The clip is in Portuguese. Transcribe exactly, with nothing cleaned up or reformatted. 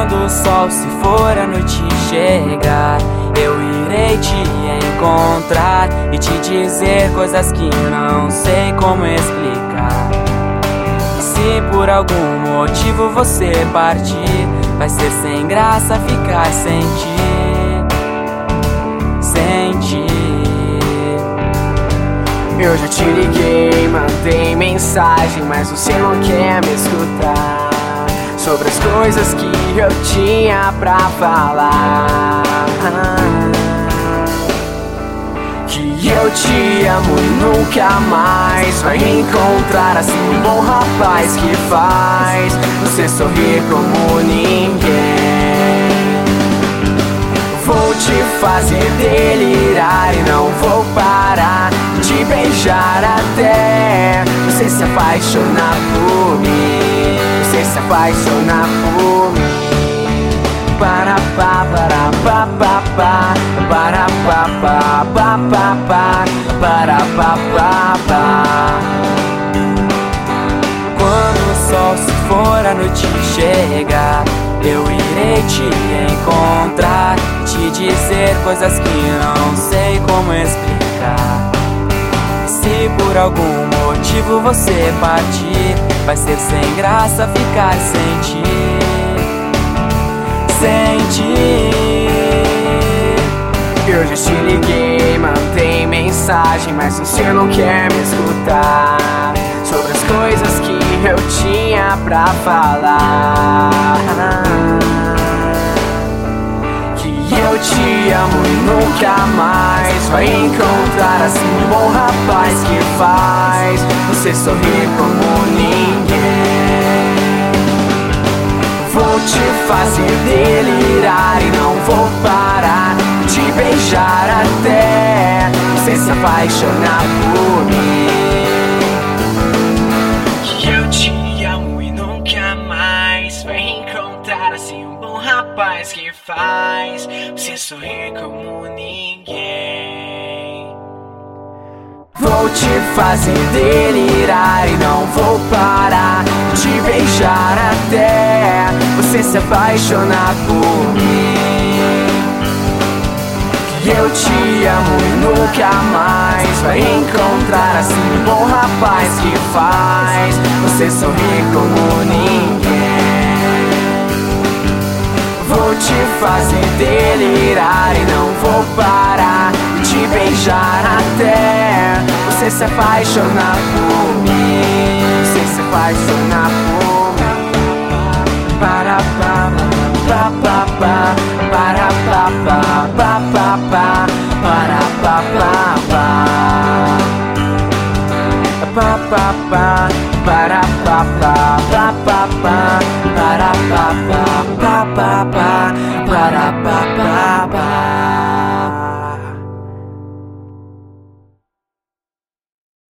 Quando o sol se for, a noite chegar, eu irei te encontrar e te dizer coisas que não sei como explicar. E se por algum motivo você partir, vai ser sem graça ficar sem ti, sem ti. Eu já te liguei, mandei mensagem, mas você não quer me escutar sobre as coisas que eu tinha pra falar. Que eu te amo e nunca mais vai encontrar assim um bom rapaz que faz você sorrir como ninguém. Vou te fazer delirar e não vou parar de beijar até você se apaixonar por mim, você se apaixonar por mim. Para pa para pa pa pa, para pa pa pa pa pa, para pa pa pa. Quando o sol se for, a noite chegar, eu irei te encontrar, te dizer coisas que não sei como explicar. Se por algum motivo você partir, vai ser sem graça ficar sem ti, sem ti. Eu já te liguei, mandei mensagem, mas você não quer me escutar sobre as coisas que eu tinha pra falar. Que eu te amo e nunca mais vai encontrar assim um bom rapaz que faz você sorrir como ninguém. Vou te fazer delirar e não vou parar de beijar até você se apaixonar por mim. Que eu te amo e nunca mais vai encontrar assim um bom rapaz que faz você sorrir como ninguém. Vou te fazer delirar e não vou parar de beijar até você se apaixonar por mim. Que eu te amo e nunca mais vai encontrar assim um bom rapaz que faz você sorrir como ninguém. Vou te fazer delirar e não vou parar de beijar até você se apaixonar por mim, você se apaixonar por mim. Para pa pa pa pa, para pa pa pa pa pa, para pa pa pa, pa pa pa, para pa pa pa pa pa, para pa pa pa pa pa, para pa pa pa.